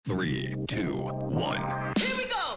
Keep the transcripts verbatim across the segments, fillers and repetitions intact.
Three, two, one. Here we go!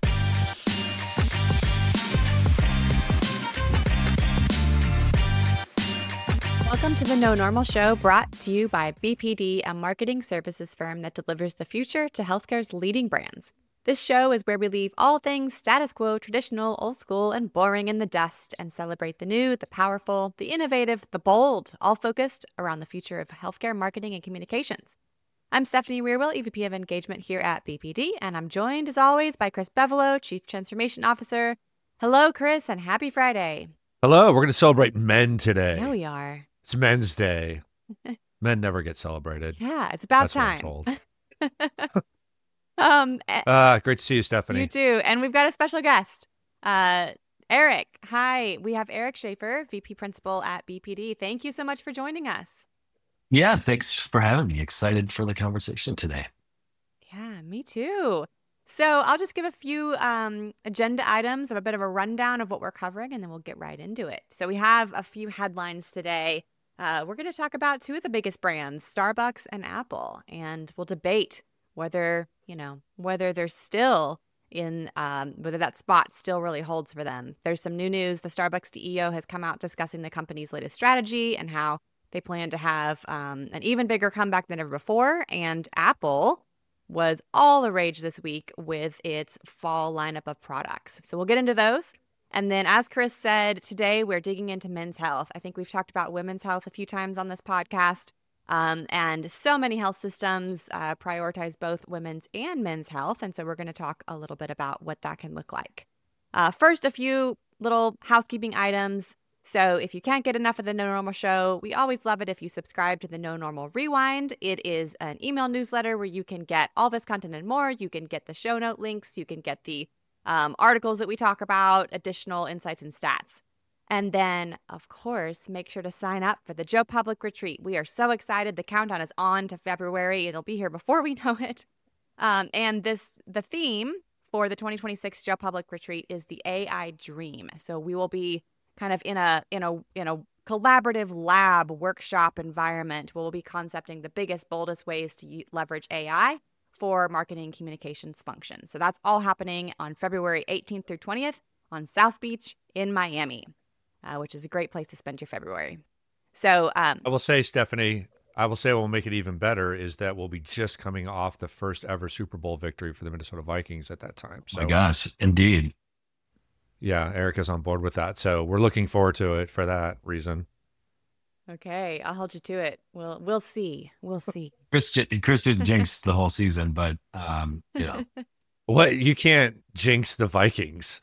Welcome to the No Normal Show, brought to you by B P D, a marketing services firm that delivers the future to healthcare's leading brands. This show is where we leave all things status quo, traditional, old school, and boring in the dust and celebrate the new, the powerful, the innovative, the bold, all focused around the future of healthcare marketing and communications. I'm Stephanie Rearwell, E V P of Engagement here at B P D, and I'm joined, as always, by Chris Bevolo, Chief Transformation Officer. Hello, Chris, and happy Friday. Hello. We're going to celebrate men today. Yeah, we are. It's Men's Day. Men never get celebrated. Yeah, it's about That's time. what I'm told. um, Uh, great to see you, Stephanie. You too. And we've got a special guest, uh, Eric. Hi. We have Eric Schaefer, V P Principal at B P D. Thank you so much for joining us. Yeah, thanks for having me. Excited for the conversation today. Yeah, me too. So I'll just give a few um, agenda items of a bit of a rundown of what we're covering, and then we'll get right into it. So we have a few headlines today. Uh, we're going to talk about two of the biggest brands, Starbucks and Apple, and we'll debate whether, you know, whether they're still in, um, whether that spot still really holds for them. There's some new news. The Starbucks C E O has come out discussing the company's latest strategy and how they plan to have um, an even bigger comeback than ever before. And Apple was all the rage this week with its fall lineup of products. So we'll get into those. And then, as Chris said, today we're digging into men's health. I think we've talked about women's health a few times on this podcast. Um, and so many health systems uh, prioritize both women's and men's health. And so we're going to talk a little bit about what that can look like. Uh, first, a few little housekeeping items. So if you can't get enough of the No Normal Show, we always love it if you subscribe to the No Normal Rewind. It is an email newsletter where you can get all this content and more. You can get the show note links. You can get the um, articles that we talk about, additional insights and stats. And then, of course, make sure to sign up for the Joe Public Retreat. We are so excited. The countdown is on to February. It'll be here before we know it. Um, and this the theme for the twenty twenty-six Joe Public Retreat is the A I Dream. So we will be kind of in a in a in a collaborative lab workshop environment where we'll be concepting the biggest, boldest ways to u- leverage A I for marketing communications functions. So that's all happening on February eighteenth through twentieth on South Beach in Miami, uh, which is a great place to spend your February. So um, I will say, Stephanie, I will say what will make it even better is that we'll be just coming off the first ever Super Bowl victory for the Minnesota Vikings at that time. So, My gosh, indeed. yeah, Eric is on board with that. So we're looking forward to it for that reason. okay, I'll hold you to it. We'll we'll see. We'll see. Chris, j- Chris did jinx the whole season, but um, you know, What? You can't jinx the Vikings.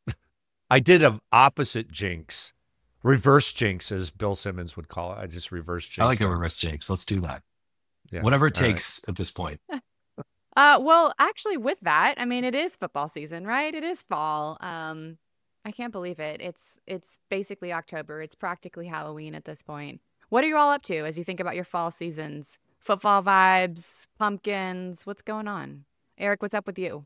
I did an opposite jinx. Reverse jinx, as Bill Simmons would call it. I just reverse jinx. I like the them. reverse jinx. Let's do that. Yeah. Whatever it All right. takes at this point. Uh, well, actually, with that, I mean, it is football season, right? It is fall. Um, I can't believe it. It's it's basically October. It's practically Halloween at this point. What are you all up to as you think about your fall seasons? Football vibes, pumpkins. What's going on, Eric? What's up with you?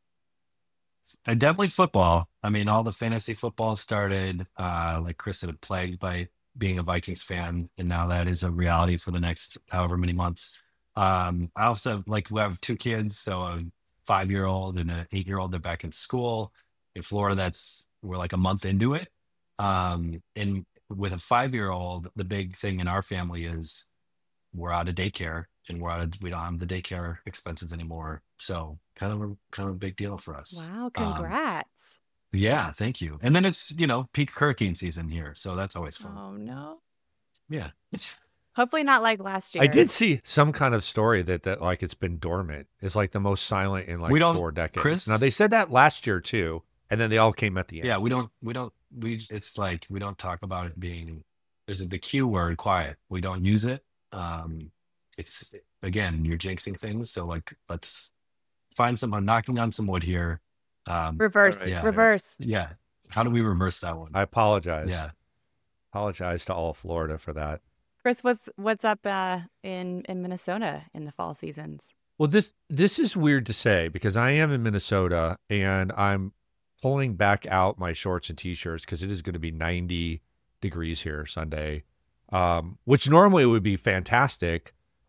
Uh, definitely football. I mean, all the fantasy football started, uh, like Chris said, plagued by being a Vikings fan, and now that is a reality for the next however many months. Um, I also like we have two kids, so a five-year-old and an eight-year-old. They're back in school in Florida. That's we're like a month into it. Um, and with a five-year-old, the big thing in our family is we're out of daycare, and we're out of we don't have the daycare expenses anymore. So kind of a kind of a big deal for us. Wow, Um, congrats. yeah, thank you. And then it's, you know, peak hurricane season here. So that's always fun. Oh no. Yeah. Hopefully not like last year. I did see some kind of story that, that like it's been dormant. It's like the most silent in like We don't- four decades. Chris? Now they said that last year too, and then they all came at the end. Yeah, we don't, we don't, we, it's like, we don't talk about it being, there's the Q word, quiet. We don't use it. Um, it's, again, you're jinxing things. So like, let's find someone knocking on some wood here. Um, Reverse, Yeah. reverse. yeah. How do we reverse that one? I apologize. Yeah. Apologize to all of Florida for that. Chris, what's what's up uh, in in Minnesota in the fall seasons? Well, this this is weird to say because I am in Minnesota and I'm pulling back out my shorts and t-shirts because it is going to be ninety degrees here Sunday, um, which normally would be fantastic.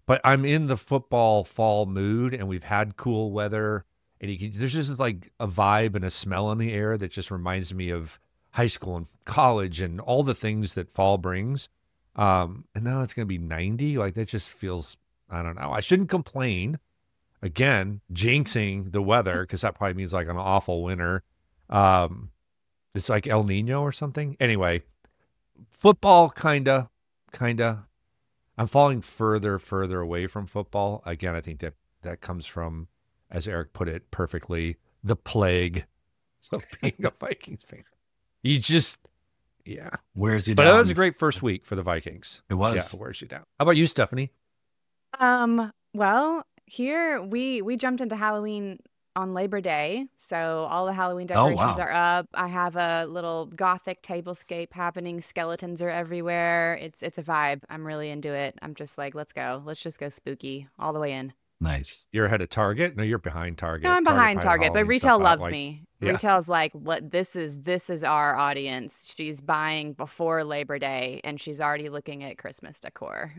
but I'm in the football fall mood, and we've had cool weather, and you can, there's just like a vibe and a smell in the air that just reminds me of high school and college and all the things that fall brings. Um, and now it's going to be ninety. Like that just feels, I don't know. I shouldn't complain. Again, jinxing the weather, because that probably means like an awful winter. Um, it's like El Nino or something. Anyway, football kind of, kind of. I'm falling further, further away from football. Again, I think that that comes from, as Eric put it perfectly, the plague of being a Vikings fan. You just, yeah. Wears you But down. that was a great first week for the Vikings. It was. Yeah, wears you down. How about you, Stephanie? Um, well, here we we jumped into Halloween on Labor Day, so all the Halloween Oh, decorations wow. are up. I have a little gothic tablescape happening. Skeletons are everywhere. It's it's a vibe. I'm really into it. I'm just like, let's go. Let's just go spooky all the way in. Nice. You're ahead of Target? No, you're behind Target. No, I'm behind might have Target, but Halloween retail stuff out, loves like- me. Yeah. Retail's like, what this is this is our audience. She's buying before Labor Day and she's already looking at Christmas decor.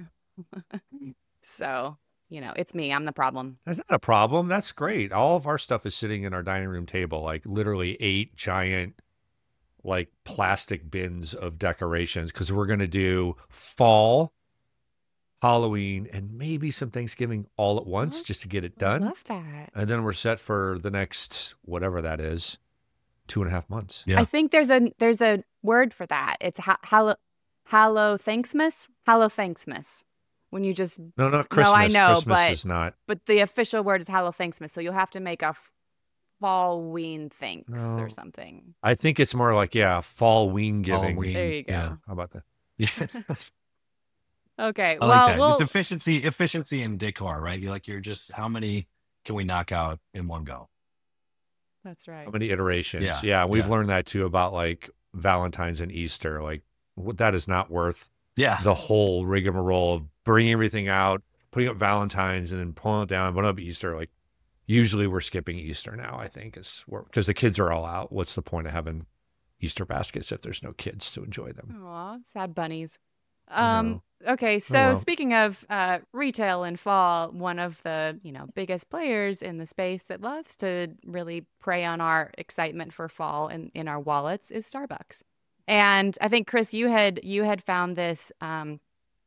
So, you know, it's me. I'm the problem. That's not a problem. That's great. All of our stuff is sitting in our dining room table, like literally eight giant, like plastic bins of decorations, because we're going to do fall, Halloween, and maybe some Thanksgiving all at once Oh, just to get it I done. love that. And then we're set for the next, whatever that is, two and a half months. Yeah. I think there's a there's a word for that. It's ha- hallow hallow Thanksmas. Hallow Thanksmas. When you just No, not Christmas. I know, Christmas but- is not. but the official word is Hallow Thanksmas. So you'll have to make a f- Fallween thanks No. or something. I think it's more like, yeah, fall ween giving. Halloween. There you go. Yeah. How about that? Yeah. Okay. I well, like that. we'll It's efficiency, efficiency in decor, right? You like you're just how many can we knock out in one go? that's right. How many iterations? Yeah, Yeah, we've yeah. learned that too about like Valentine's and Easter. Like what that is not worth Yeah. the whole rigmarole of bringing everything out, putting up Valentine's, and then pulling it down, putting up Easter. Like usually we're skipping Easter now. I think is because the kids are all out. What's the point of having Easter baskets if there's no kids to enjoy them? Aw, sad bunnies. I Um. know. Okay. So well. speaking of uh, retail in fall, one of the you know biggest players in the space that loves to really prey on our excitement for fall in, in our wallets is Starbucks. And I think Chris, you had you had found this um,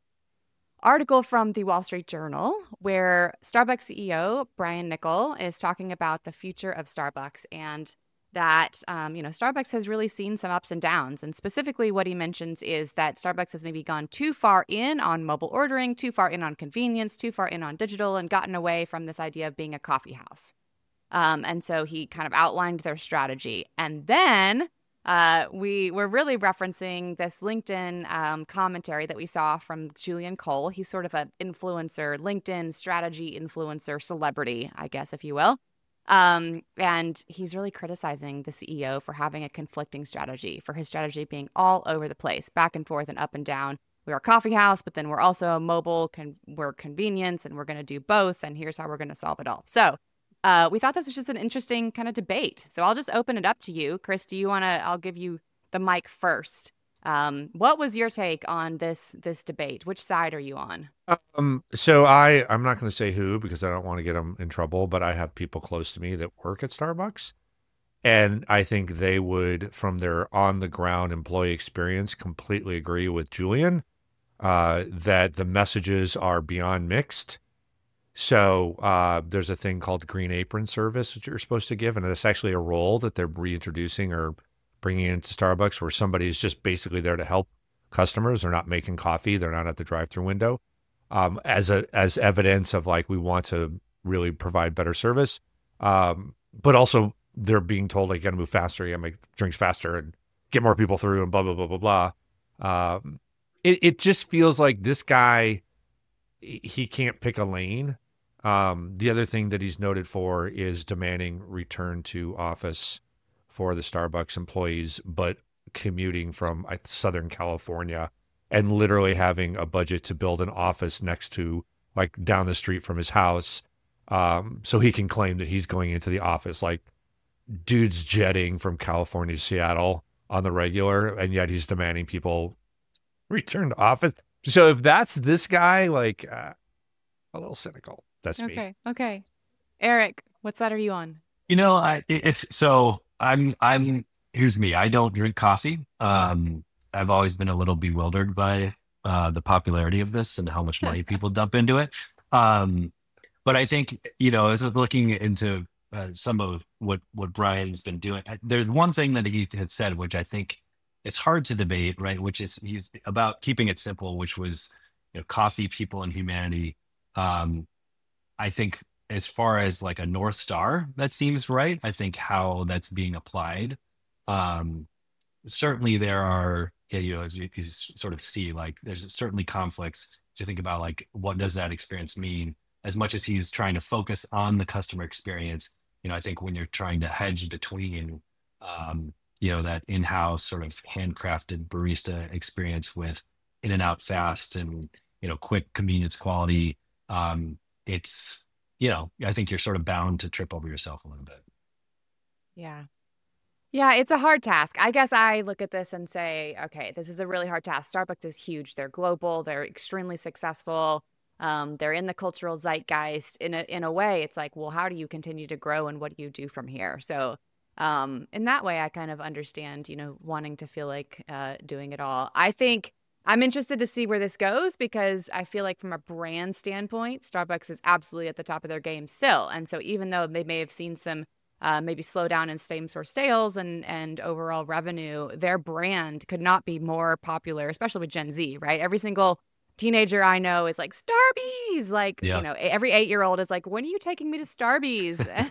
article from the Wall Street Journal where Starbucks C E O Brian Niccol is talking about the future of Starbucks and that um, you know Starbucks has really seen some ups and downs. And specifically, what he mentions is that Starbucks has maybe gone too far in on mobile ordering, too far in on convenience, too far in on digital, and gotten away from this idea of being a coffee house. Um, and so he kind of outlined their strategy, and then. Uh, we were really referencing this LinkedIn um, commentary that we saw from Julian Cole. He's sort of an influencer, LinkedIn strategy influencer, celebrity, I guess, if you will. Um, and he's really criticizing the C E O for having a conflicting strategy, for his strategy being all over the place, back and forth and up and down. We're a coffee house, but then we're also a mobile, con- we're convenience, and we're going to do both. And here's how we're going to solve it all. So Uh, we thought this was just an interesting kind of debate. So I'll just open it up to you. Chris, do you want to, I'll give you the mic first. Um, what was your take on this this debate? Which side are you on? Um, so I, I'm not going to say who because I don't want to get them in trouble, but I have people close to me that work at Starbucks. And I think they would, from their on the ground employee experience, completely agree with Julian uh, that the messages are beyond mixed. So uh, there's a thing called the Green Apron service that you're supposed to give, and it's actually a role that they're reintroducing or bringing into Starbucks where somebody is just basically there to help customers. They're not making coffee. They're not at the drive-through window um, as a as evidence of like we want to really provide better service. Um, but also they're being told like you got to move faster, you got to make drinks faster and get more people through and blah, blah, blah, blah, blah. Um, it, it just feels like this guy, he can't pick a lane. Um, the other thing that he's noted for is demanding return to office for the Starbucks employees, but commuting from uh, Southern California and literally having a budget to build an office next to, like, down the street from his house. Um, so he can claim that he's going into the office. Like, dude's jetting from California to Seattle on the regular, and yet he's demanding people return to office. So if that's this guy, like, uh, A little cynical. That's me. Okay. Okay. Eric, what side are you on? You know, I if so I'm I'm here's me. I don't drink coffee. Um, I've always been a little bewildered by uh, the popularity of this and how much money people dump into it. Um, but I think, you know, as I was looking into uh, some of what what Brian's been doing, I- there's one thing that he had said, which I think it's hard to debate, right? Which is he's about keeping it simple, which was, you know, coffee, people, and humanity. Um, I think as far as like a North Star, that seems right. I think how that's being applied. Um, certainly there are, yeah, you know, as you, you sort of see, like there's certainly conflicts to think about, like, what does that experience mean? As much as he's trying to focus on the customer experience, you know, I think when you're trying to hedge between, um, you know, that in-house sort of handcrafted barista experience with in and out fast and, you know, quick convenience quality, um, it's, you know, I think you're sort of bound to trip over yourself a little bit. Yeah. Yeah, it's a hard task. I guess I look at this and say, okay, this is a really hard task. Starbucks is huge. They're global. They're extremely successful. Um, they're in the cultural zeitgeist. In a in a way, it's like, well, how do you continue to grow and what do you do from here? So um, in that way, I kind of understand, you know, wanting to feel like uh, doing it all. I think I'm interested to see where this goes because I feel like from a brand standpoint, Starbucks is absolutely at the top of their game still. And so even though they may have seen some uh, maybe slow down in same store sales and, and overall revenue, their brand could not be more popular, especially with Gen Z, right? Every single teenager I know is like, Starbies! Like, Yeah. you know, every eight-year-old is like, when are you taking me to Starbies?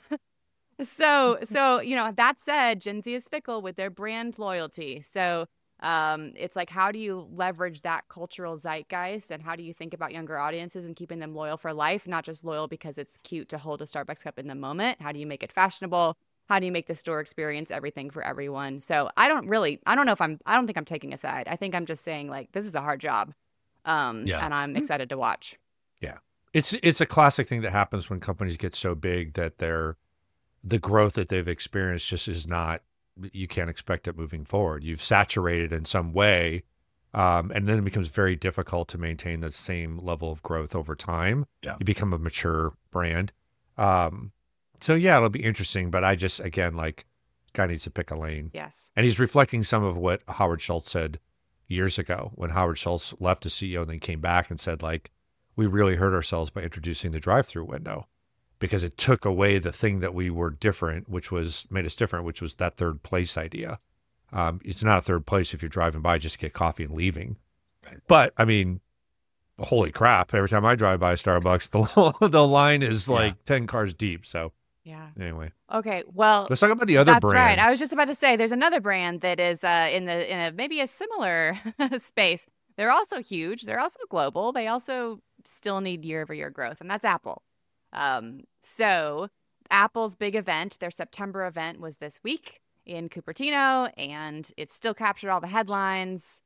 so, so, you know, that said, Gen Z is fickle with their brand loyalty. So um, it's like, how do you leverage that cultural zeitgeist and how do you think about younger audiences and keeping them loyal for life, not just loyal because it's cute to hold a Starbucks cup in the moment? How do you make it fashionable? How do you make the store experience everything for everyone? So I don't really, I don't know if I'm, I don't think I'm taking a side. I think I'm just saying, like, this is a hard job. Um, Yeah. and I'm excited to watch. Yeah. It's it's a classic thing that happens when companies get so big that they're the growth that they've experienced just is not, you can't expect it moving forward. You've saturated in some way, um, and then it becomes very difficult to maintain the same level of growth over time. Yeah. You become a mature brand. Um, so yeah, it'll be interesting, but I just, again, like, guy needs to pick a lane. Yes. And he's reflecting some of what Howard Schultz said years ago when Howard Schultz left as C E O and then came back and said, like, we really hurt ourselves by introducing the drive-through window because it took away the thing that we were different, which was made us different, which was that third place idea. Um, it's not a third place if you're driving by just to get coffee and leaving. Right. But I mean, holy crap. Every time I drive by Starbucks, the, the line is like Yeah. ten cars deep. So Yeah. anyway, Okay. Well, let's talk about the other that's brand. right. I was just about to say there's another brand that is uh, in the in a maybe a similar space. They're also huge. They're also global. They also still need year over year growth, and that's Apple. Um, so Apple's big event, their September event, was this week in Cupertino, and it still captured all the headlines.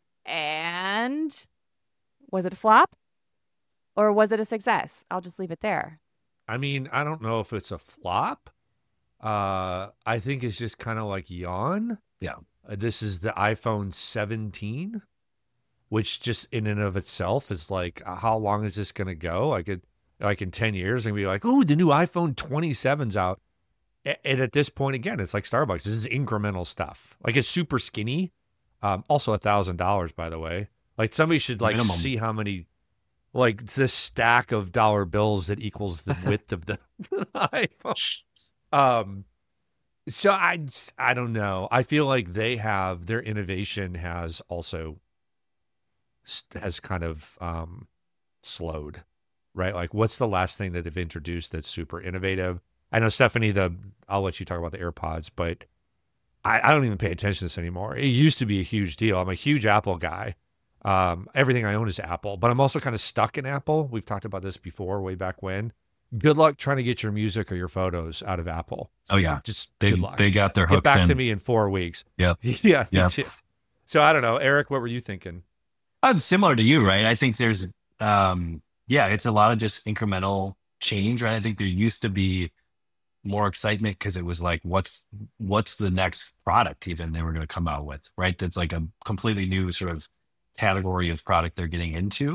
And was it a flop or was it a success? I'll just leave it there. I mean, I don't know if it's a flop. Uh, I think it's just kind of like yawn. Yeah. Uh, this is the iPhone seventeen, which just in and of itself is like, uh, how long is this going to go? I could, like in ten years, and be like, oh, the new iPhone twenty-seven's out. A- And at this point, again, it's like Starbucks. This is incremental stuff. Like, it's super skinny. Um, also a thousand dollars, by the way. Like, somebody should like Minimum. see how many, like, this stack of dollar bills that equals the width of the iPhone. Um, so I, just- I don't know. I feel like they have, their innovation has also st- has kind of um, slowed, right? Like, what's the last thing that they've introduced that's super innovative? I know, Stephanie, the I'll let you talk about the AirPods, but I, I don't even pay attention to this anymore. It used to be a huge deal. I'm a huge Apple guy. Um, everything I own is Apple, but I'm also kind of stuck in Apple. We've talked about this before, way back when. Good luck trying to get your music or your photos out of Apple. Oh yeah. Just They good luck. they got their Get hooks back in. to me in four weeks. Yep. yeah. they Yep. did. So I don't know, Eric. What were you thinking? I'm similar to you, right? I think there's, um, yeah, it's a lot of just incremental change, right? I think there used to be more excitement because it was like, what's what's the next product even they were going to come out with, right? That's like a completely new sort of category of product they're getting into.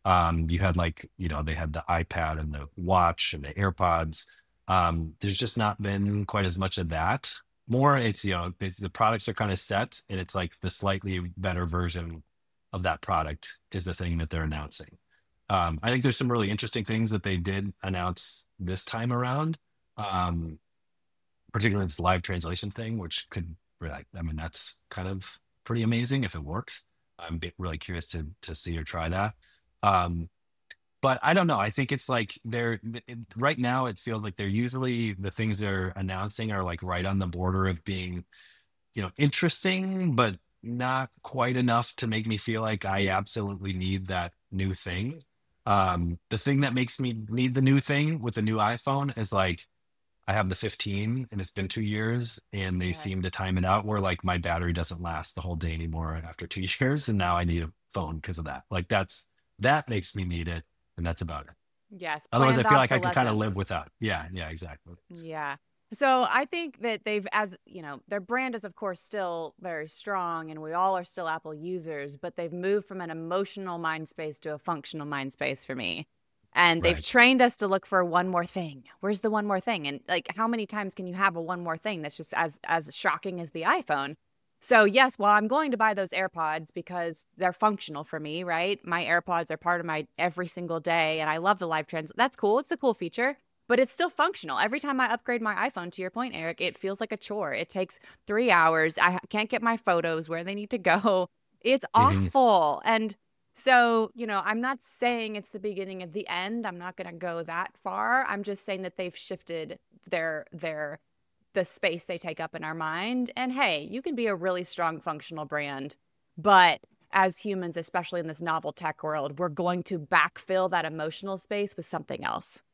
Um, you had like, you know, they had the iPad and the watch and the AirPods. Um, there's just not been quite as much of that. More, it's, you know, it's, the products are kind of set, and it's like the slightly better version of that product is the thing that they're announcing. Um, I think there's some really interesting things that they did announce this time around, um, particularly this live translation thing, which could, really, I mean, that's kind of pretty amazing if it works. I'm be- really curious to to see or try that. Um, but I don't know. I think it's like they're it, right now. It feels like they're usually the things they're announcing are like right on the border of being, you know, interesting, but not quite enough to make me feel like I absolutely need that new thing. Um, the thing that makes me need the new thing with the new iPhone is like I have the fifteen and it's been two years and they Yes. seem to time it out where like my battery doesn't last the whole day anymore after two years. And now I need a phone because of that. Like that's, that makes me need it. And that's about it. Yes. Otherwise I planned feel like I could kind of live obsolescence. without. Yeah. Yeah, exactly. Yeah. So I think that they've, as you know, their brand is, of course, still very strong and we all are still Apple users, but they've moved from an emotional mind space to a functional mind space for me. And they've Right. trained us to look for one more thing. Where's the one more thing? And like, how many times can you have a one more thing that's just as, as shocking as the iPhone? So yes, well, I'm going to buy those AirPods because they're functional for me, right? My AirPods are part of my every single day, and I love the live trans. That's cool. It's a cool feature, but it's still functional. Every time I upgrade my iPhone, to your point, Eric, it feels like a chore. It takes three hours. I can't get my photos where they need to go. It's Mhm. awful. And so, you know, I'm not saying it's the beginning of the end. I'm not going to go that far. I'm just saying that they've shifted their their the space they take up in our mind. And hey, you can be a really strong functional brand, but as humans, especially in this novel tech world, we're going to backfill that emotional space with something else.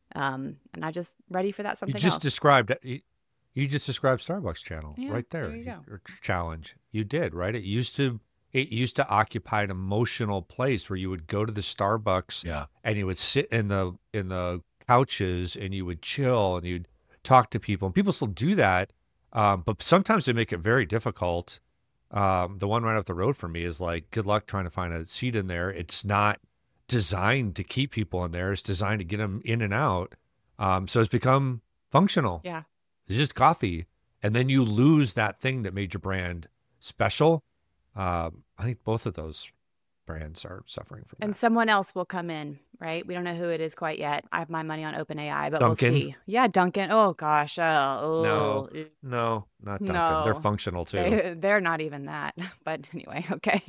Um, and I just ready for that You something just else. described you, you just described Starbucks channel Yeah, right there. there you go. Or challenge. You did, right? It used to it used to occupy an emotional place where you would go to the Starbucks Yeah. and you would sit in the in the couches and you would chill and you'd talk to people. And people still do that. Um, but sometimes they make it very difficult. Um, the one right up the road for me is like, good luck trying to find a seat in there. It's not designed to keep people in there. It's designed to get them in and out. Um, so it's become functional. Yeah. It's just coffee. And then you lose that thing that made your brand special. Um, I think both of those brands are suffering from And that. someone else will come in, right? We don't know who it is quite yet. I have my money on OpenAI, but Dunkin'? we'll see. Yeah, Duncan. Oh gosh. Oh, No, oh. no, not Dunkin'. No. They're functional too. They, they're not even that. But anyway, okay.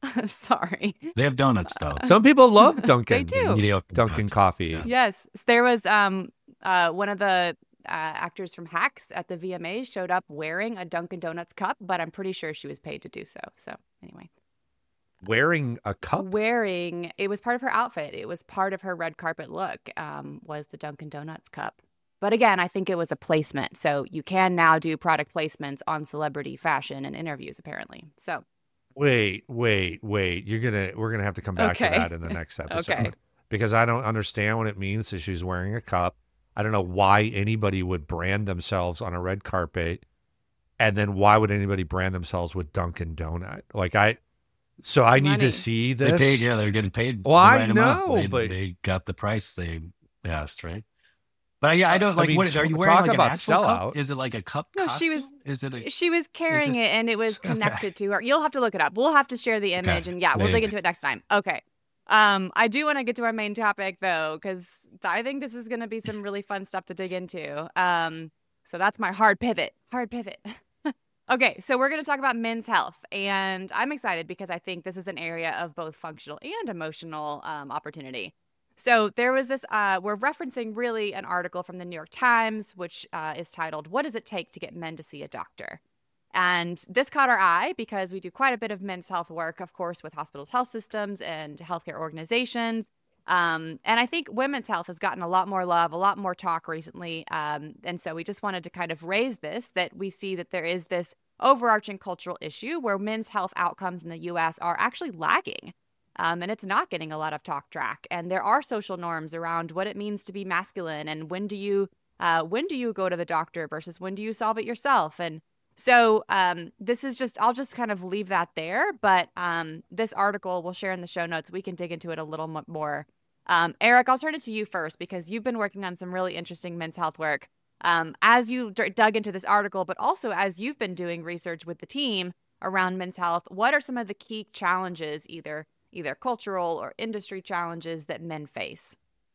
Sorry. They have donuts though. Some people love Dunkin'. do. Mediocre Dunkin' donuts. coffee. Yeah. Yes, there was um uh one of the uh, actors from Hacks at the V M As showed up wearing a Dunkin' Donuts cup, but I'm pretty sure she was paid to do so. So anyway, Wearing a cup? wearing it was part of her outfit. It was part of her red carpet look. Um, was the Dunkin' Donuts cup. But again, I think it was a placement. So you can now do product placements on celebrity fashion and interviews, apparently. So Wait, wait, wait. You're gonna we're gonna have to come back Okay. to that in the next episode. Okay. Because I don't understand what it means that she's wearing a cup. I don't know why anybody would brand themselves on a red carpet. And then why would anybody brand themselves with Dunkin' Donut? Like I so I need Money. to see this. They paid, yeah, they're getting paid. Well, the I right amount. know, They, but- they got the price they asked, right? But yeah, I don't I like. mean, what are you talk wearing? Like about an actual cup? sellout. Is it like a cup? No, she was- costume? Is it? A, she was carrying this- it and it was Okay. connected to her. You'll have to look it up. We'll have to share the image Okay. and yeah, we'll dig Maybe. into it next time. Okay. Um, I do want to get to our main topic though, because I think this is going to be some really fun stuff to dig into. Um, so that's my hard pivot. Hard pivot. Okay, so we're going to talk about men's health, and I'm excited because I think this is an area of both functional and emotional um, opportunity. So there was this, uh, we're referencing really an article from the New York Times, which uh, is titled, "What Does It Take to Get Men to See a Doctor?" And this caught our eye because we do quite a bit of men's health work, of course, with hospitals, health systems, and healthcare organizations. Um, and I think women's health has gotten a lot more love, a lot more talk recently. Um, and so we just wanted to kind of raise this, that we see that there is this overarching cultural issue where men's health outcomes in the U S are actually lagging. Um, and it's not getting a lot of talk track. And there are social norms around what it means to be masculine and when do you uh, when do you go to the doctor versus when do you solve it yourself? And So um, this is just, I'll just kind of leave that there. But um, this article we'll share in the show notes. We can dig into it a little mo- more. Um, Eric, I'll turn it to you first because you've been working on some really interesting men's health work. Um, as you d- dug into this article, but also as you've been doing research with the team around men's health, what are some of the key challenges, either either cultural or industry challenges that men face?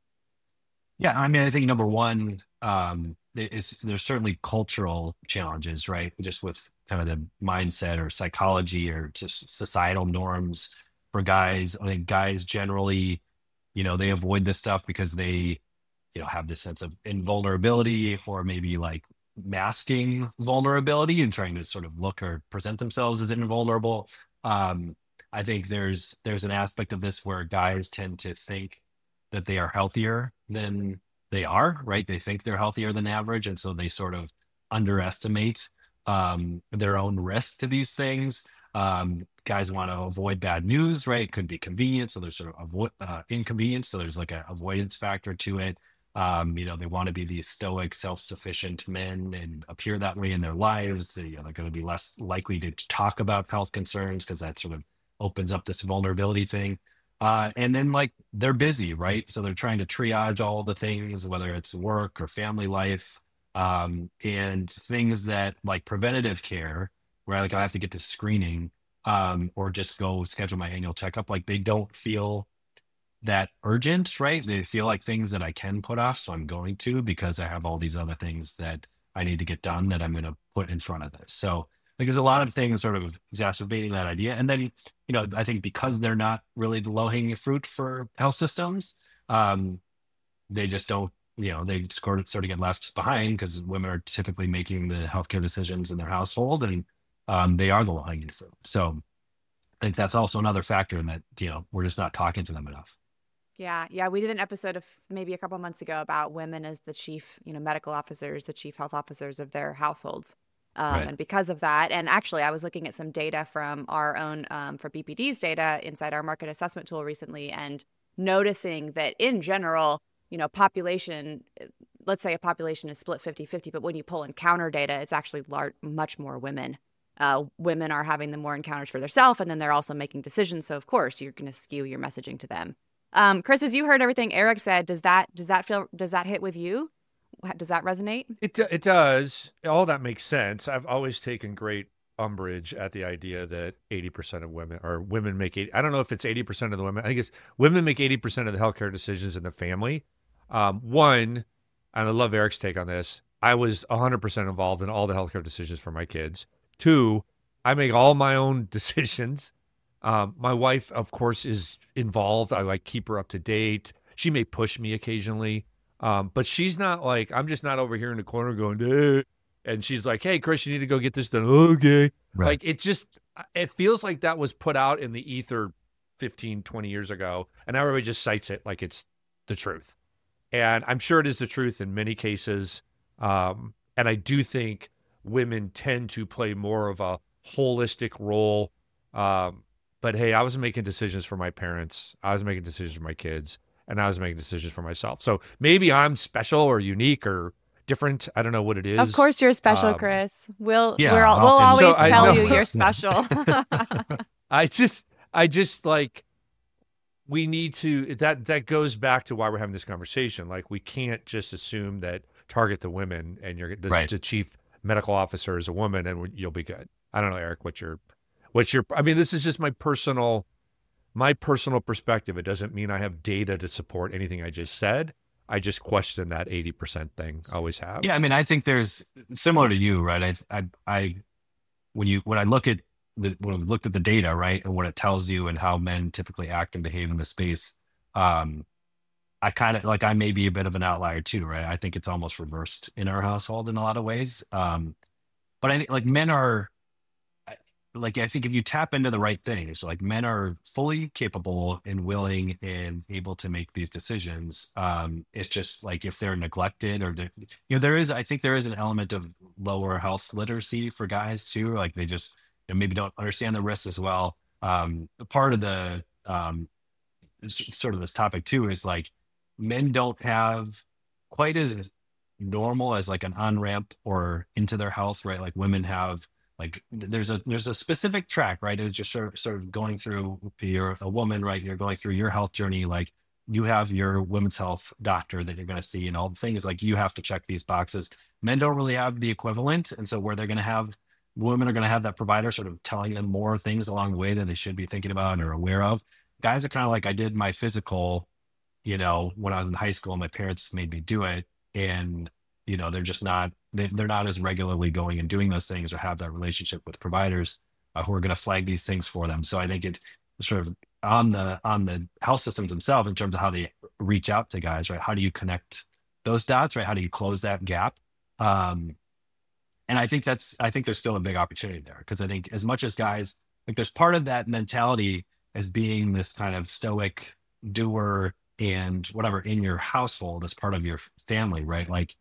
Yeah, I mean, I think number one um, is there's certainly cultural challenges, right? Just with kind of the mindset or psychology or just societal norms for guys. I think guys generally, you know, they avoid this stuff because they, you know, have this sense of invulnerability or maybe like masking vulnerability and trying to sort of look or present themselves as invulnerable. Um, I think there's there's an aspect of this where guys tend to think that they are healthier than they are, right? They think they're healthier than average. And so they sort of underestimate um, their own risk to these things. Um, guys want to avoid bad news, right? It could be convenient. So there's sort of avo- uh, inconvenience. So there's like an avoidance factor to it. Um, you know, they want to be these stoic, self-sufficient men and appear that way in their lives. They, you know, they're going to be less likely to talk about health concerns because that sort of opens up this vulnerability thing. Uh, and then like they're busy, right? So they're trying to triage all the things, whether it's work or family life, um, and things that like preventative care, where like I have to get to screening, um, or just go schedule my annual checkup. Like they don't feel that urgent, right? They feel like things that I can put off. So I'm going to, because I have all these other things that I need to get done that I'm going to put in front of this. So like there's a lot of things sort of exacerbating that idea. And then, you know, I think because they're not really the low hanging fruit for health systems, um, they just don't, you know, they sort of, sort of get left behind because women are typically making the healthcare decisions in their household and um, they are the low hanging fruit. So I think that's also another factor in that, you know, we're just not talking to them enough. Yeah, yeah, we did an episode of maybe a couple months ago about women as the chief, you know, medical officers, the chief health officers of their households. Um, Right. And because of that, and actually, I was looking at some data from our own, um, for B P D's data inside our market assessment tool recently, and noticing that in general, you know, population, let's say a population is split fifty-fifty, but when you pull encounter data, it's actually large, much more women. Uh, women are having the more encounters for themselves, and then they're also making decisions. So of course, you're going to skew your messaging to them. Um, Chris, as you heard everything Eric said, does that does that feel does that hit with you? Does that resonate? It do- it does. All that makes sense. I've always taken great umbrage at the idea that eighty percent of women or women make eighty. I don't know if it's eighty percent of the women. I think it's women make eighty percent of the healthcare decisions in the family. Um, one, and I love Eric's take on this. I was one hundred percent involved in all the healthcare decisions for my kids. Two, I make all my own decisions. Um, my wife, of course, is involved. I like keep her up to date. She may push me occasionally. Um, but she's not like, I'm just not over here in the corner going, "Duh." And she's like, "Hey, Chris, you need to go get this done." Okay. Right. Like it just, it feels like that was put out in the ether fifteen, twenty years ago. And now everybody just cites it like it's the truth. And I'm sure it is the truth in many cases. Um, and I do think women tend to play more of a holistic role. Um, but hey, I was making decisions for my parents. I was making decisions for my kids. And I was making decisions for myself. So maybe I'm special or unique or different. I don't know what it is. Of course, you're special, Um, Chris. We'll yeah, we're all, we'll I'll- always So I tell know- you you're special. I just, I just like, we need to, that, that goes back to why we're having this conversation. Like, we can't just assume that target the women and you're the, Right. the chief medical officer is a woman and you'll be good. I don't know, Eric, what's your, what's your, I mean, this is just my personal, my personal perspective. It doesn't mean I have data to support anything I just said. I just question that eighty percent thing. I always have. Yeah, I mean, I think there's similar to you, right? I, I, I, when you when I look at the when I looked at the data, right, and what it tells you and how men typically act and behave in the space, um, I kind of like I may be a bit of an outlier too, right? I think it's almost reversed in our household in a lot of ways. Um, but I think like men are, I- like I think if you tap into the right things, like men are fully capable and willing and able to make these decisions. Um, it's just like if they're neglected or they're, you know, there is I think there is an element of lower health literacy for guys too. Like they just you know, maybe don't understand the risks as well. Um, part of the um, s- sort of this topic too is like men don't have quite as normal as like an on-ramp or into their health, right? Like women have like, there's a, there's a specific track, right? It's just sort of, sort of going through, you're a woman, right? You're going through your health journey. Like you have your women's health doctor that you're going to see and all the things, like you have to check these boxes. Men don't really have the equivalent. And so where they're going to have, women are going to have that provider sort of telling them more things along the way that they should be thinking about or aware of. Guys are kind of like, I did my physical, you know, when I was in high school, my parents made me do it. And, you know, they're just not, they, they're not as regularly going and doing those things or have that relationship with providers uh, who are going to flag these things for them. So I think it sort of on the, on the health systems themselves in terms of how they reach out to guys, right? How do you connect those dots, right? How do you close that gap? Um, and I think that's, I think there's still a big opportunity there because I think as much as guys, like there's part of that mentality as being this kind of stoic doer and whatever in your household as part of your family, right? Like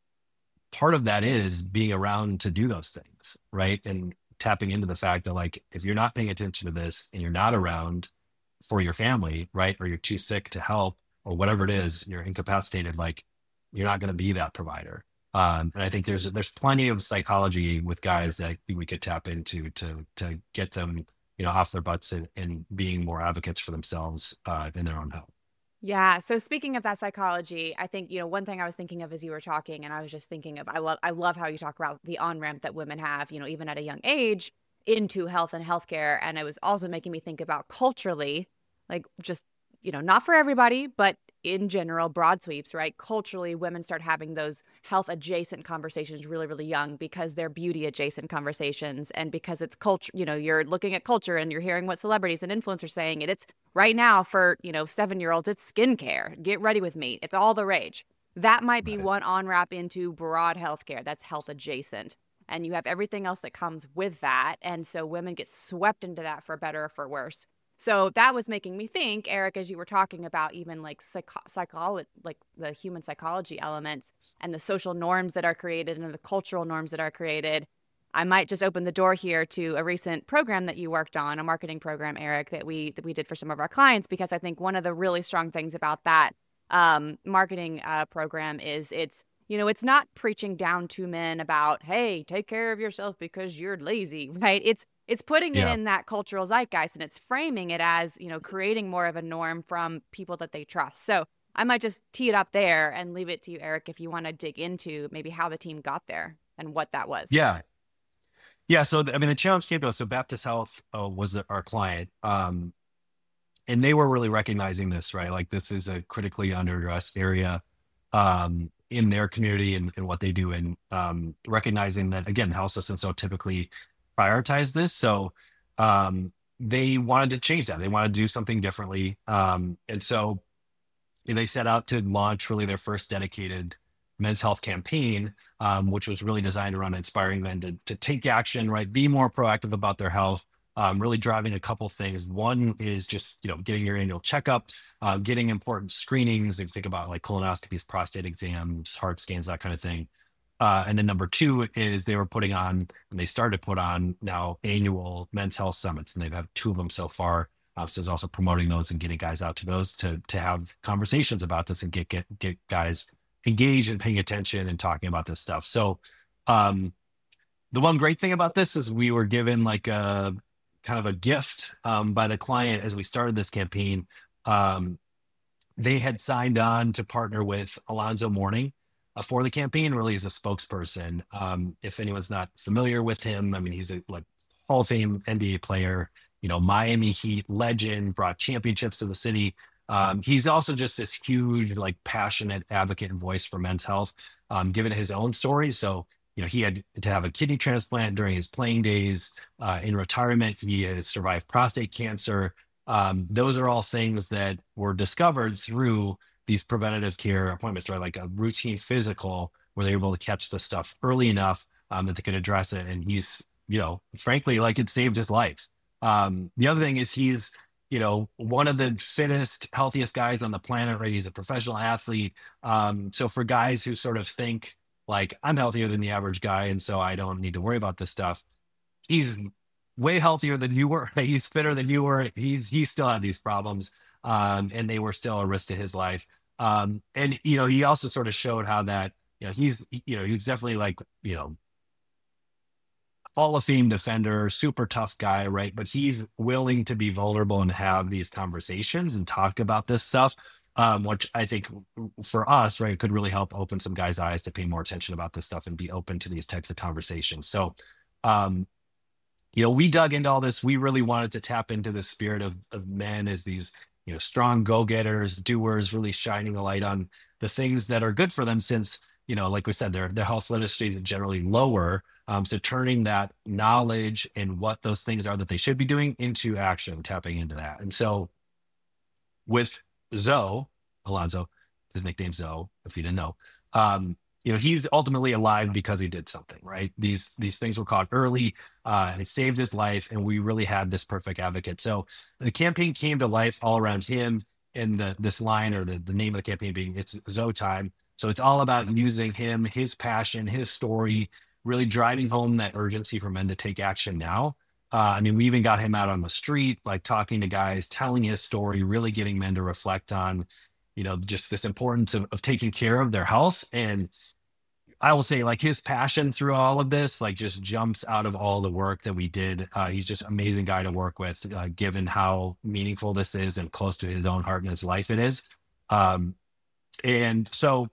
part of that is being around to do those things, right? And tapping into the fact that like, if you're not paying attention to this and you're not around for your family, right? Or you're too sick to help or whatever it is, you're incapacitated, like you're not going to be that provider. Um, and I think there's, there's plenty of psychology with guys that we could tap into to, to get them, you know, off their butts and, and being more advocates for themselves uh, in their own health. Yeah. So speaking of that psychology, I think, you know, one thing I was thinking of as you were talking, and I was just thinking of, I love, I love how you talk about the on-ramp that women have, you know, even at a young age into health and healthcare. And it was also making me think about culturally, like just, you know, not for everybody, but in general, broad sweeps, right? Culturally, women start having those health adjacent conversations really, really young because they're beauty adjacent conversations. And because it's culture, you know, you're looking at culture and you're hearing what celebrities and influencers are saying. And it's right now for, you know, seven year olds, it's skincare. Get ready with me. It's all the rage. That might be Right. one on ramp into broad healthcare. That's health adjacent. And you have everything else that comes with that. And so women get swept into that for better or for worse. So that was making me think, Eric, as you were talking about even like psycho- psychology, like the human psychology elements and the social norms that are created and the cultural norms that are created. I might just open the door here to a recent program that you worked on, a marketing program, Eric, that we that we did for some of our clients, because I think one of the really strong things about that um, marketing uh, program is it's, you know, it's not preaching down to men about, hey, take care of yourself because you're lazy, right? It's It's putting it Yeah. in that cultural zeitgeist and it's framing it as, you know, creating more of a norm from people that they trust. So I might just tee it up there and leave it to you, Eric, if you want to dig into maybe how the team got there and what that was. Yeah. Yeah. So, I mean, the challenge came to us. So Baptist Health uh, was the, our client. Um, and they were really recognizing this, right? Like this is a critically underaddressed area um, in their community and, and what they do. And um, recognizing that, again, health systems don't typically prioritize this. So um, they wanted to change that. They wanted to do something differently. Um, and so they set out to launch really their first dedicated men's health campaign, um, which was really designed around inspiring men to, to take action, right? Be more proactive about their health, um, really driving a couple things. One is just, you know, getting your annual checkup, uh, getting important screenings. If you think about like colonoscopies, prostate exams, heart scans, that kind of thing. Uh, and then number two is they were putting on, and they started to put on now annual men's health summits, and they've had two of them so far. Uh, so there's also promoting those and getting guys out to those to to have conversations about this and get get get guys engaged and paying attention and talking about this stuff. So um, the one great thing about this is we were given like a kind of a gift um, by the client as we started this campaign. Um, they had signed on to partner with Alonzo Mourning uh, for the campaign, really as a spokesperson. Um, if anyone's not familiar with him, I mean, he's a like Hall of Fame N B A player, you know, Miami Heat legend, brought championships to the city. Um, he's also just this huge, like passionate advocate and voice for men's health, um, given his own story. So, you know, he had to have a kidney transplant during his playing days. Uh, in retirement, he has survived prostate cancer. Um, those are all things that were discovered through these preventative care appointments, right? Like a routine physical where they're able to catch the stuff early enough um, that they could address it. And he's, you know, frankly, like it saved his life. Um, the other thing is he's, you know, one of the fittest, healthiest guys on the planet, right? He's a professional athlete. Um, so for guys who sort of think like I'm healthier than the average guy, and so I don't need to worry about this stuff, he's way healthier than you were. He's fitter than you were. He's, he still had these problems. Um, and they were still a risk to his life. Um, and, you know, he also sort of showed how that you know, he's, you know, he's definitely like, you know, Hall of Fame defender, super tough guy, right? But he's willing to be vulnerable and have these conversations and talk about this stuff, um, which I think for us, right, could really help open some guys' eyes to pay more attention about this stuff and be open to these types of conversations. So, um, you know, we dug into all this. We really wanted to tap into the spirit of of men as these, you know, strong go-getters, doers, really shining a light on the things that are good for them, since, you know, like we said, their their health literacy is generally lower. Um, so turning that knowledge and what those things are that they should be doing into action, tapping into that. And so with Zoe Alonso, his nickname's Zoe, if you didn't know, um, you know, he's ultimately alive because he did something, right? These these things were caught early, uh, and it saved his life, and we really had this perfect advocate. So the campaign came to life all around him, and the this line, or the, the name of the campaign being It's Zoe Time. So it's all about using him, his passion, his story, really driving home that urgency for men to take action now. Uh, I mean, we even got him out on the street, like talking to guys, telling his story, really getting men to reflect on, you know, just this importance of, of taking care of their health. And I will say, like, his passion through all of this, like, just jumps out of all the work that we did. Uh, he's just an amazing guy to work with, uh, given how meaningful this is and close to his own heart and his life it is. Um, and so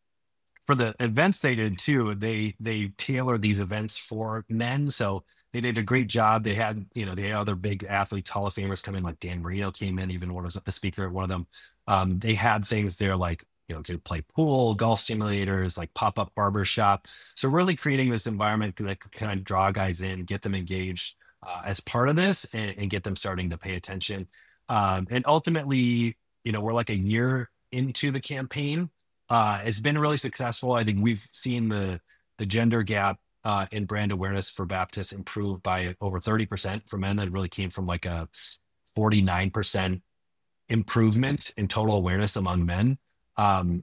for the events they did too, they they tailored these events for men. So they did a great job. They had, you know, they had other big athletes, Hall of Famers come in, like Dan Marino came in, even was the speaker at one of them. Um, they had things there like, you know, could play pool, golf simulators, like pop-up barber shop. So really creating this environment that could kind of draw guys in, get them engaged uh, as part of this, and, and get them starting to pay attention. Um, and ultimately, you know, we're like a year into the campaign. Uh, it's been really successful. I think we've seen the the gender gap uh, in brand awareness for Baptist improve by over thirty percent for men. That really came from like a forty-nine percent improvement in total awareness among men. Um,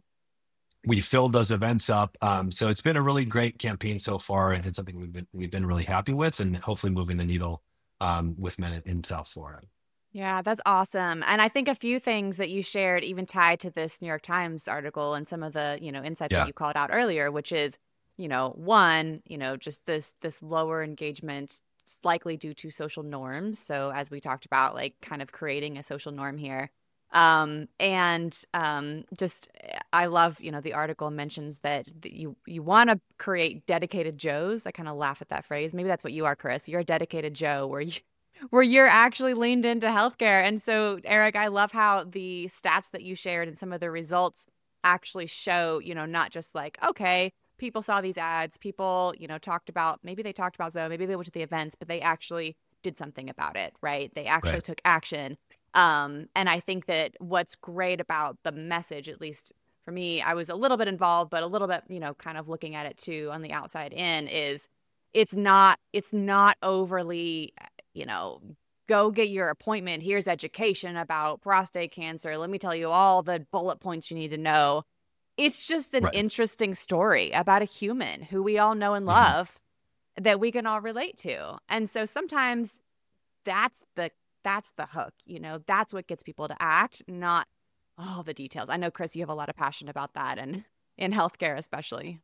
we filled those events up. Um, so it's been a really great campaign so far, and it's something we've been we've been really happy with, and hopefully moving the needle um, with men in South Florida. Yeah, that's awesome. And I think a few things that you shared even tied to this New York Times article and some of the, you know, insights Yeah. that you called out earlier, which is, you know, one, you know, just this this lower engagement likely due to social norms. So as we talked about, like kind of creating a social norm here. Um, and um, just I love, you know, the article mentions that, that you you want to create dedicated Joes. I kind of laugh at that phrase. Maybe that's what you are, Chris. You're a dedicated Joe where you where you're actually leaned into healthcare. And so, Eric, I love how the stats that you shared and some of the results actually show, you know, not just like, okay, people saw these ads, people, you know, talked about, maybe they talked about Zoe, maybe they went to the events, but they actually did something about it, right? They actually Right. took action. Um, and I think that what's great about the message, at least for me, I was a little bit involved, but a little bit, you know, kind of looking at it too on the outside in, is it's not, it's not overly, you know, go get your appointment. Here's education about prostate cancer. Let me tell you all the bullet points you need to know. It's just an Right. interesting story about a human who we all know and Mhm. love that we can all relate to. And so sometimes that's the that's the hook, you know, that's what gets people to act, not all the details. I know, Chris, you have a lot of passion about that, and in healthcare especially.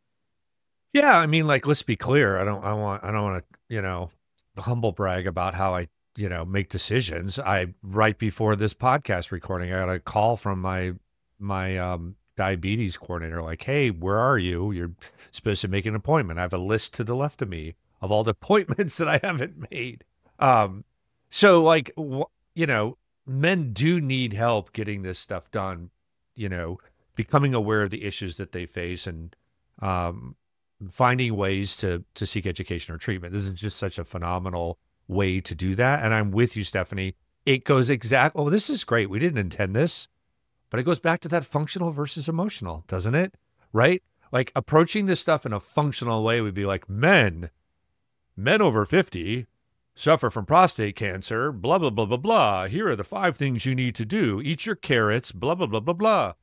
Yeah, I mean, like, let's be clear. I don't, I want, I don't want to, you know, humble brag about how I, you know, make decisions. I right before this podcast recording, I got a call from my my um, diabetes coordinator, like, "Hey, where are you? You're supposed to make an appointment. I have a list to the left of me of all the appointments that I haven't made." Um, so, like, wh- you know, men do need help getting this stuff done. You know, becoming aware of the issues that they face, and um, finding ways to to seek education or treatment. This is just such a phenomenal way to do that. And I'm with you, Stephanie. It goes exact. Oh, this is great. We didn't intend this, but it goes back to that functional versus emotional, doesn't it? Right? Like, approaching this stuff in a functional way would be like, men, men over fifty suffer from prostate cancer, blah, blah, blah, blah, blah. Here are the five things you need to do. Eat your carrots, blah, blah, blah, blah, blah.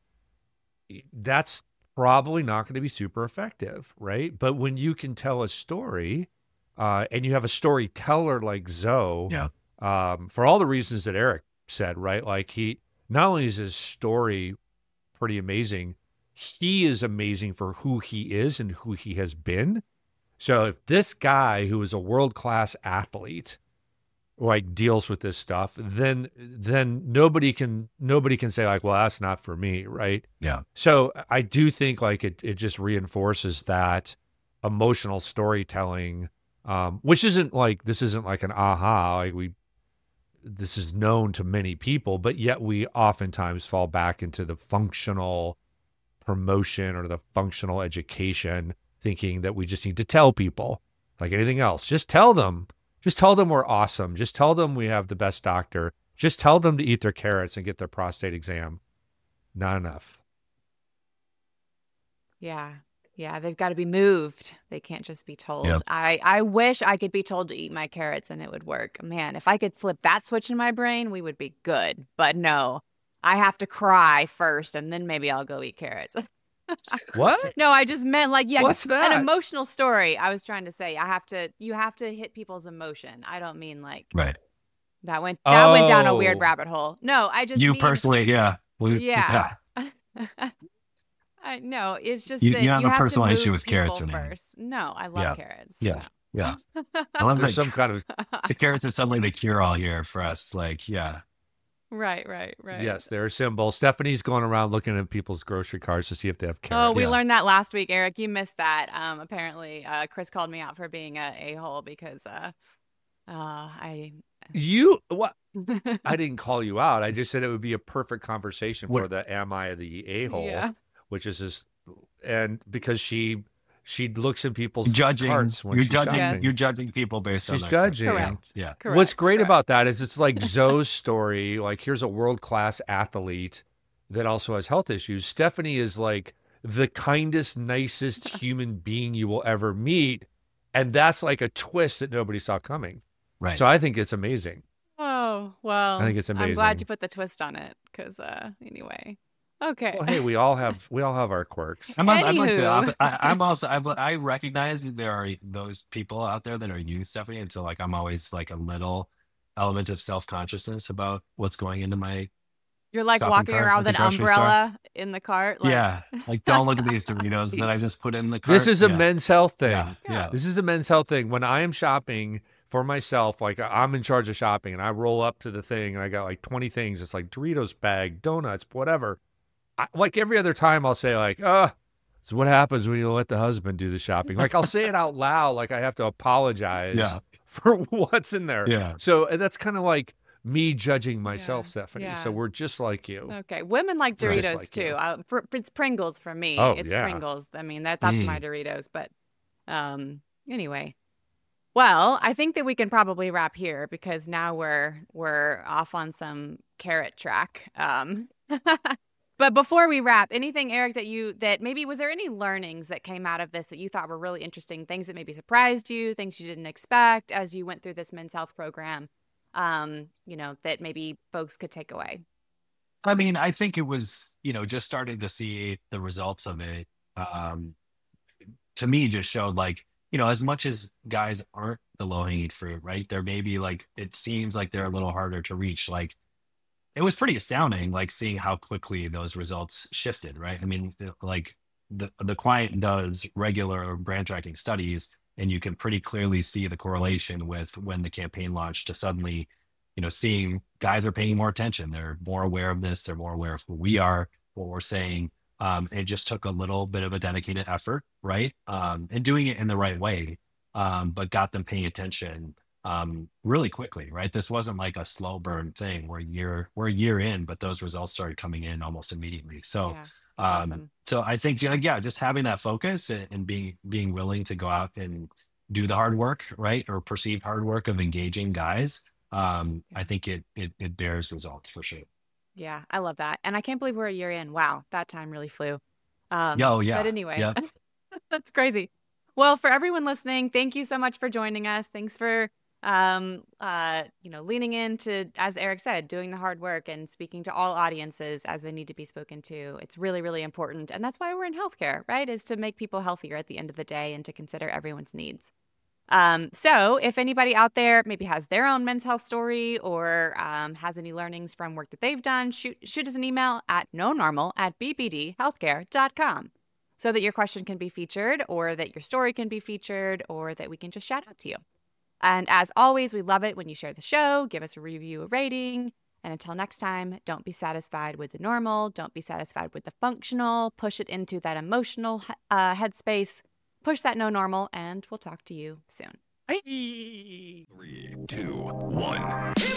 That's probably not going to be super effective, right? But when you can tell a story, uh, and you have a storyteller like Zoe, Yeah. um, for all the reasons that Eric said, right? Like, he, not only is his story pretty amazing, he is amazing for who he is and who he has been. So if this guy who is a world-class athlete like deals with this stuff, then then nobody can nobody can say like, well, that's not for me, right? Yeah. So I do think like it it just reinforces that emotional storytelling, um, which isn't like this isn't like an aha, like we this is known to many people, but yet we oftentimes fall back into the functional promotion or the functional education, thinking that we just need to tell people like anything else. Just tell them. Just tell them we're awesome. Just tell them we have the best doctor. Just tell them to eat their carrots and get their prostate exam. Not enough. Yeah. Yeah. They've got to be moved. They can't just be told. Yep. I, I wish I could be told to eat my carrots and it would work. Man, if I could flip that switch in my brain, we would be good. But no, I have to cry first and then maybe I'll go eat carrots. What? No, I just meant like, yeah, What's that? an emotional story. I was trying to say, I have to, you have to hit people's emotion. I don't mean like Right. that went, that went down a weird Oh. rabbit hole. No, I just You mean, personally, yeah. We- Yeah. I know. It's just You- that you have a to personal move issue with carrots, people Renee. first. No, I love Yeah. carrots. Yeah. Yeah. No. I love There's that some kind of the carrots are suddenly the cure all here for us. Like, yeah. Right, right, right. yes, they're a symbol. Stephanie's going around looking at people's grocery carts to see if they have carrots. Oh, we Yeah. learned that last week, Eric. You missed that. Um, apparently, uh, Chris called me out for being a a-hole because uh, uh, I. You what? I didn't call you out. I just said it would be a perfect conversation for What- the "Am I the a-hole?" Yeah. which is this, and because she she looks in people's Judging. carts when You're she's judging. shopping. You're judging people based on She's their judging. carts. Correct. Yeah. Correct. What's great correct. about that is it's like Zoe's story. Like, here's a world class athlete that also has health issues. Stephanie is like the kindest, nicest human being you will ever meet. And that's like a twist that nobody saw coming. Right. So I think it's amazing. Oh, well. I think it's I'm amazing. glad you put the twist on it because, uh, anyway. Okay. Well, hey, we all have we all have our quirks. I'm, I'm like the Anywho. opposite. I, I'm also I, I recognize that there are those people out there that are you, Stephanie, and so like I'm always like a little element of self consciousness about what's going into my You're like shopping walking cart around at with the an grocery store. umbrella in the cart. Like, yeah. Like don't look at these Doritos that I just put in the cart. This is a yeah. men's health thing. Yeah. Yeah. This is a men's health thing. When I am shopping for myself, like I'm in charge of shopping and I roll up to the thing and I got like twenty things. It's like Doritos bag, donuts, whatever. I, like every other time I'll say like, uh, so what happens when you let the husband do the shopping? Like I'll say it out loud. Like I have to apologize Yeah. for what's in there. Yeah. So and that's kind of like me judging myself, Yeah. Stephanie. Yeah. So we're just like you. Okay, women like Just Doritos like too. you. Uh, for, it's Pringles for me. Oh, it's yeah. Pringles. I mean that that's Mm. my Doritos. But um, anyway, well, I think that we can probably wrap here because now we're we're off on some carrot track. Um, but before we wrap, anything, Eric, that you that maybe was there any learnings that came out of this that you thought were really interesting? Things that maybe surprised you, things you didn't expect as you went through this men's health program. Um, you know, that maybe folks could take away. I mean, I think it was, you know, just starting to see the results of it, um, to me just showed like, you know, as much as guys aren't the low hanging fruit, right? There may be like, it seems like they're a little harder to reach. Like it was pretty astounding, like seeing how quickly those results shifted, right? I mean, the- like the, the client does regular brand tracking studies and you can pretty clearly see the correlation with when the campaign launched to suddenly, you know, seeing guys are paying more attention. They're more aware of this. They're more aware of who we are, what we're saying. Um, it just took a little bit of a dedicated effort, right? Um, and doing it in the right way, um, but got them paying attention um, really quickly, right? This wasn't like a slow burn thing. We're a year, we're a year in, but those results started coming in almost immediately. So, Yeah, that's um, awesome. so I think, yeah, yeah, just having that focus and, and being being willing to go out and do the hard work, right, or perceived hard work of engaging guys. Um, I think it, it it bears results for sure. Yeah, I love that. And I can't believe we're a year in. Wow, that time really flew. Um, Oh, yeah. But anyway, Yeah. that's crazy. Well, for everyone listening, thank you so much for joining us. Thanks for, um, uh, you know, leaning into, as Eric said, doing the hard work and speaking to all audiences as they need to be spoken to. It's really, really important. And that's why we're in healthcare, right? Is to make people healthier at the end of the day and to consider everyone's needs. Um, so if anybody out there maybe has their own men's health story or um, has any learnings from work that they've done, shoot, shoot us an email at no normal at b p d healthcare dot com so that your question can be featured or that your story can be featured or that we can just shout out to you. And as always, we love it when you share the show, give us a review, a rating. And until next time, don't be satisfied with the normal. Don't be satisfied with the functional. Push it into that emotional uh, headspace. Push that no normal, and we'll talk to you soon. Three, two, one.